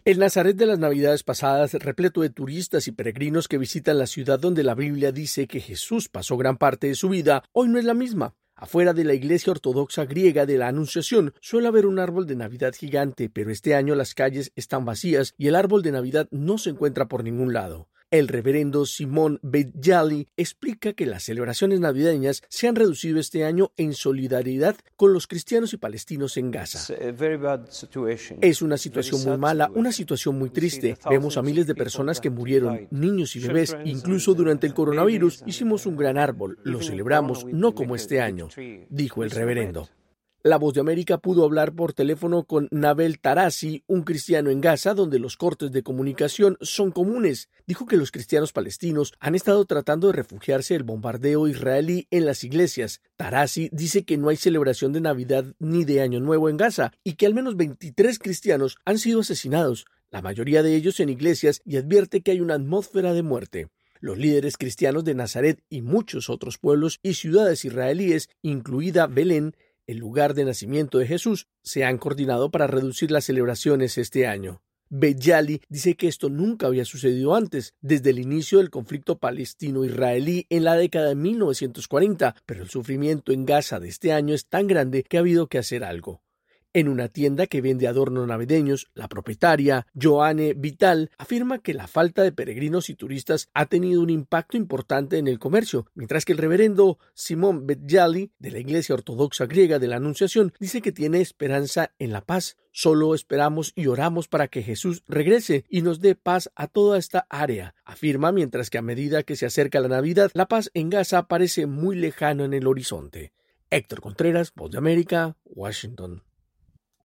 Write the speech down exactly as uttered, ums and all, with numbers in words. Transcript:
El Nazaret de las Navidades pasadas, repleto de turistas y peregrinos que visitan la ciudad donde la Biblia dice que Jesús pasó gran parte de su vida, hoy no es la misma. Afuera de la iglesia ortodoxa griega de la Anunciación suele haber un árbol de Navidad gigante, pero este año las calles están vacías y el árbol de Navidad no se encuentra por ningún lado. El reverendo Simón Bedjali explica que las celebraciones navideñas se han reducido este año en solidaridad con los cristianos y palestinos en Gaza. Es una situación muy mala, una situación muy triste. Vemos a miles de personas que murieron, niños y bebés. Incluso durante el coronavirus hicimos un gran árbol. Lo celebramos, no como este año, dijo el reverendo. La Voz de América pudo hablar por teléfono con Navel Tarazi, un cristiano en Gaza, donde los cortes de comunicación son comunes. Dijo que los cristianos palestinos han estado tratando de refugiarse del bombardeo israelí en las iglesias. Tarazi dice que no hay celebración de Navidad ni de Año Nuevo en Gaza y que al menos veintitrés cristianos han sido asesinados, la mayoría de ellos en iglesias, y advierte que hay una atmósfera de muerte. Los líderes cristianos de Nazaret y muchos otros pueblos y ciudades israelíes, incluida Belén, el lugar de nacimiento de Jesús, se han coordinado para reducir las celebraciones este año. Bedjali dice que esto nunca había sucedido antes, desde el inicio del conflicto palestino-israelí en la década de mil novecientos cuarenta, pero el sufrimiento en Gaza de este año es tan grande que ha habido que hacer algo. En una tienda que vende adornos navideños, la propietaria, Joanne Vital, afirma que la falta de peregrinos y turistas ha tenido un impacto importante en el comercio, mientras que el reverendo Simón Bedjali, de la Iglesia Ortodoxa Griega de la Anunciación, dice que tiene esperanza en la paz. Solo esperamos y oramos para que Jesús regrese y nos dé paz a toda esta área, afirma, mientras que a medida que se acerca la Navidad, la paz en Gaza parece muy lejano en el horizonte. Héctor Contreras, Voz de América, Washington.